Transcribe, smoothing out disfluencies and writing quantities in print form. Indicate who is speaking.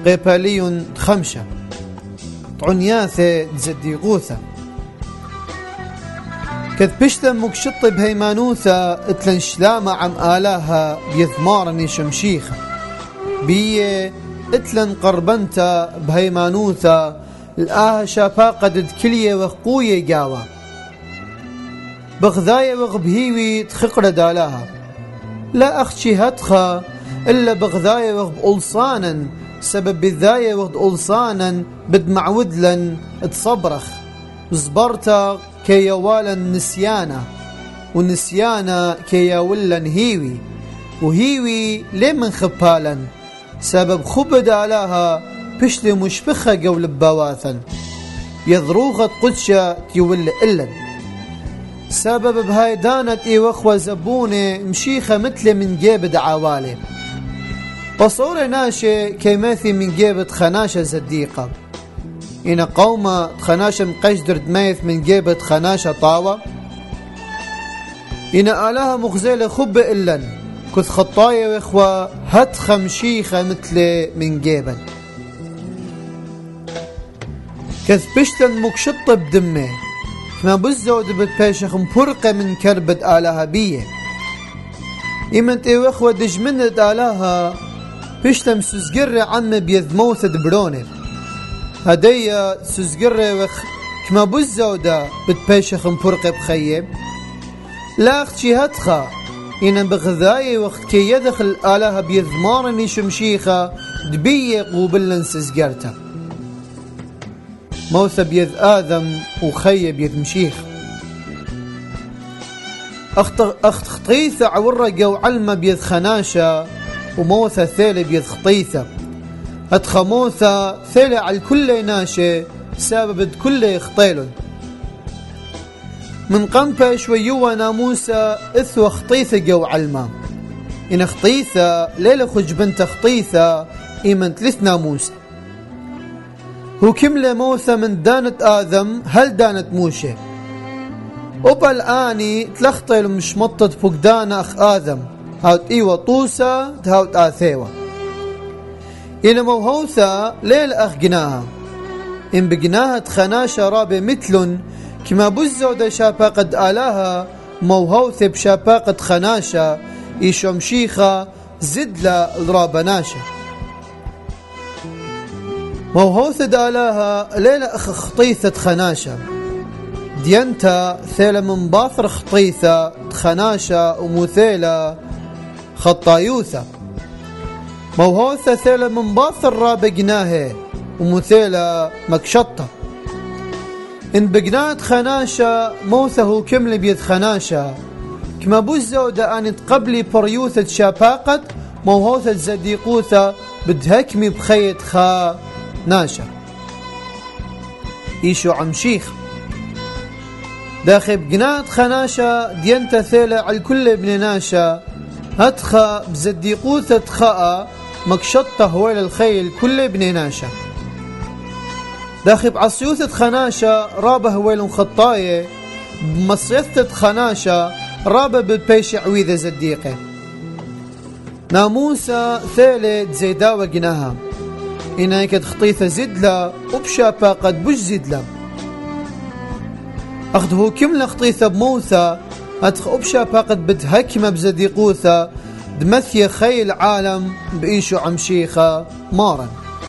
Speaker 1: قيبالي خمشة عنياثة زديقوثة كذ بشتا مكشط بهيمانوثة اتلن شلامة عم آلاها بيثمارني شمشيخة بيه اتلن قربنتا بهيمانوثة الآها شافاقة كلية وقوية جاوة بغذاية وغبهيوي تخقر دالاها لا أخشي هتخا إلا بغذاية وغبألصانا سبب بذاية وغبألصانا بدمعودلن تصبرخ زبرتا كي يوالا نسيانا والنسيانا كي يولن هيوي وهيوي لمن خبالا سبب خبد علىها بشتي مشبخة قول بواثا يضروغت قدشة يول إلن سبب بهاي دانت وخوة زبونة مشيخة مثل من جيبد عوالي بصورة ناشي كيماثي من جيبد خناشة زديقة إن قومة خناشة مقشدر دميث من جيبد خناشة طاوة إن آلها مخزيلة خب إلن كث خطايا وإخوة هت خمشيخة مثل من جيبا كث بشتن مكشط بدمه كما بزود بتباشخ مفرقة من كربة آلها بيه إمنت إخوة دجمنت آلها بشتم سوزقر عم بيذ موثد برونر هدية سوزقر كما بزود بتباشخ مفرقة بخيب لا أختي هتخا إن بغذاية وقت كي يدخل آلها بيذمارني شمشيخة دبية قوبلن سزقرتا موثى بيذ آذم وخي بيذ مشيخ أخت خطيثة عورقة وعلمة بيذ خناشة وموثى ثالة بيذ خطيثة أتخموثة ثالة على الكل ناشة سبب كل خطيلن من قنبة شويوة ناموسة إثوى خطيثة جو علمة إن خطيثة ليلة خج بنت خطيثة إيمن تلث ناموسة هو كملة موثة من دانت آذم هل دانت موشة وبالآني تلخطيل مش مطت فقدان أخ آذم هاوت إيوة طوسة هاوت آثيوة إن موهوثة ليلة أخ جناها إن بجناها تخناشة رابة مثلن كما بزود شاباقة آلاها موهوث بشاباقة خناشة إيشمشيخة زدلا الرابناشة موهوث آلاها ليلة أخ خطيثة خناشة دينتا ثيلة من باثر خطيثة خناشة ومثيلة خطايوثة موهوثة ثيلة من باثر رابقناها ومثيلة مكشطة إن بقنات خناشة موثه كمل بيد خناشة كما بوزودة أن تقبلي بريوثة شاباقة موهوثة زديقوثة بدهكمي بخيط خا ناشة إيشو عمشيخ داخل بقنات خناشة دينتا ثيلة على كل ابن ناشة هتخا بزديقوثة خاء مكشطة هويل الخيل كل ابن ناشة داخل بعصيوثة خناشة رابه هويل خطاية بمصيثة خناشة رابه بالبيش عويذة زديقة ناموسة ثالة زيداوة جناها إنها كد خطيثة زدلة وبشابا قد بش زدلة أخذه كملة خطيثة بموثة أدخ أبشابا قد بتهكمة بزديقوثة دمثية خيل عالم بإيشو عمشيخة مارا